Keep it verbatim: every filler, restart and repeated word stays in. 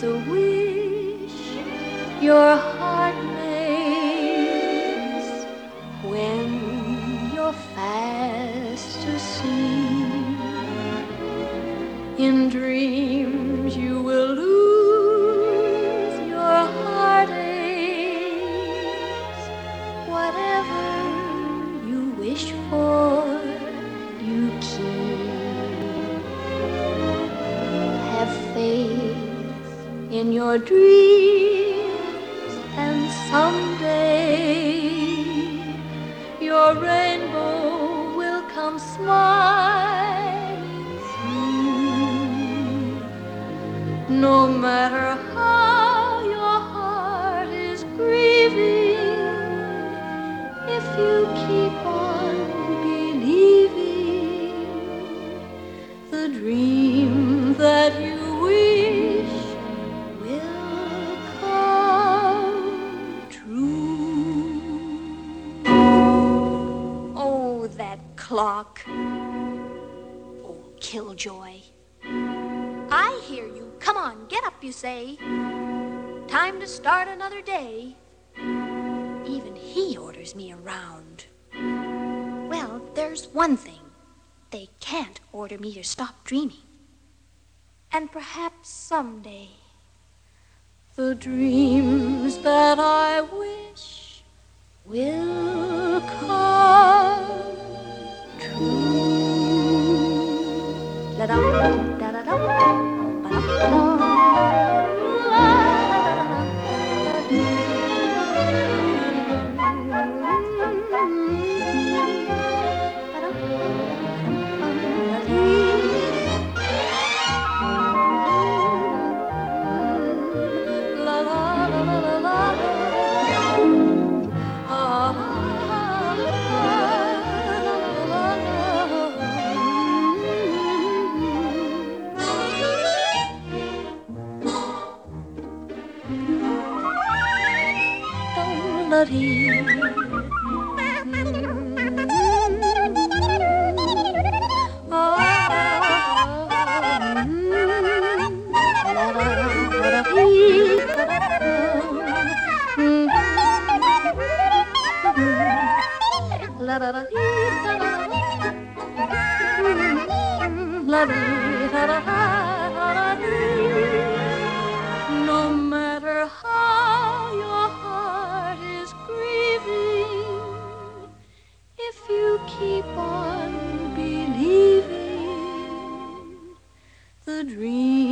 is a wish your heart makes when you're fast asleep. In dreams you will lose your heartaches. Whatever you wish for, you keep. Have faith in your dreams, and someday your rainbow will come smiling through. No matter how your heart is grieving, if you keep on believing, the dream that you wish will come true. Oh, that clock. Oh, Killjoy. I hear you. Come on, get up, you say. Time to start another day. Even he orders me around. Well, there's one thing. They can't order me to stop dreaming. And perhaps someday, the dreams that I wish will come true. Da-dum, da-da-dum, ba-dum-dum. No matter how your heart is grieving, if you keep on believing, the dream